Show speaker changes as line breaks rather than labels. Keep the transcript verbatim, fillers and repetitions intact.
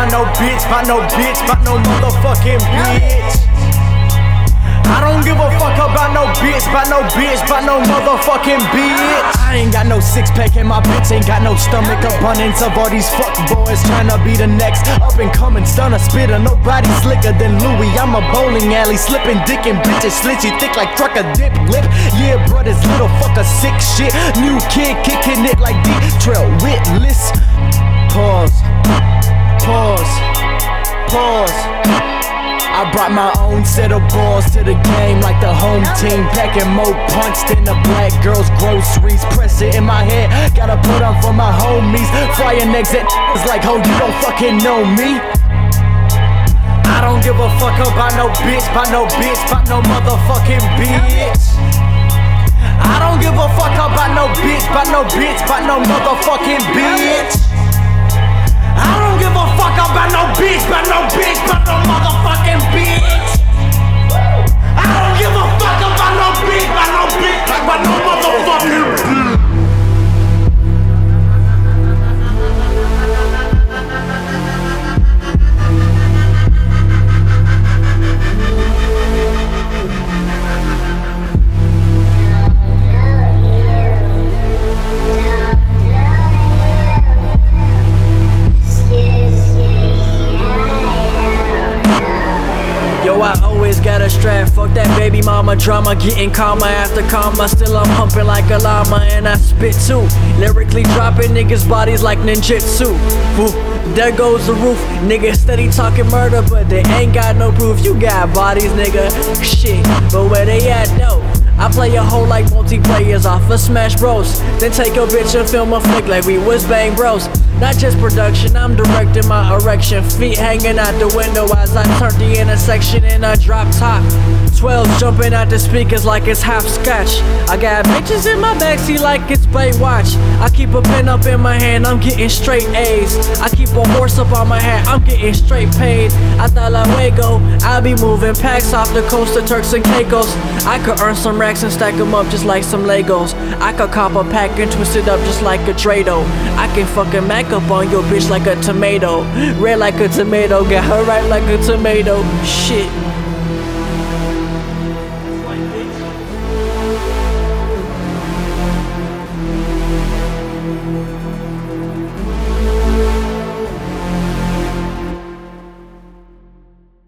by no bitch, by no bitch, by no motherfucking bitch. I don't give a fuck about no bitch, by no bitch, by no motherfucking bitch. I ain't got no six pack and my bitch ain't got no stomach. Abundance of all these fuck boys tryna be the next up and coming stunner spitter. Nobody slicker than Louis. I'm a bowling alley slipping dick and bitches slitchy thick like trucker dip lip. Yeah, brothers, little fucker sick shit. New kid kicking it like deep trail witless. Pause, pause, pause. I brought my own set of balls to the game like the home team. Packing more punch than the black girl's groceries. Press it in my head, gotta put on for my homies. Frying eggs at it's like, ho, you don't fucking know me. I don't give a fuck about no bitch, by no bitch, by no motherfucking bitch. I don't give a fuck about no bitch, by no bitch, by no motherfucking bitch. I don't give a fuck about no bitch, by no bitch, by no motherfucking bitch. I don't give a fuck about no bitch, by no bitch, by no motherfucking bitch. Yo, I always got a strap, fuck that baby mama drama. Getting calmer after karma, still I'm humping like a llama. And I spit too, lyrically dropping niggas' bodies like ninjutsu. Woo, there goes the roof, niggas steady talking murder, but they ain't got no proof. You got bodies, nigga, shit, but where they at though? I play a hoe like multiplayers off of Smash Bros. Then take a bitch and film a flick like we was Bang Bros. Not just production, I'm directing my erection. Feet hanging out the window as I turn the intersection in a drop top. twelves jumping out the speakers like it's half scotch. I got bitches in my backseat like it's Baywatch. I keep a pen up in my hand, I'm getting straight A's. I keep a horse up on my hat, I'm getting straight paid. Hasta luego, I be moving packs off the coast of Turks and Caicos. I could earn some racks and stack them up just like some Legos. I could cop a pack and twist it up just like a Drado. I can fucking mac up on your bitch like a tomato. Red like a tomato, got her right like a tomato. Shit.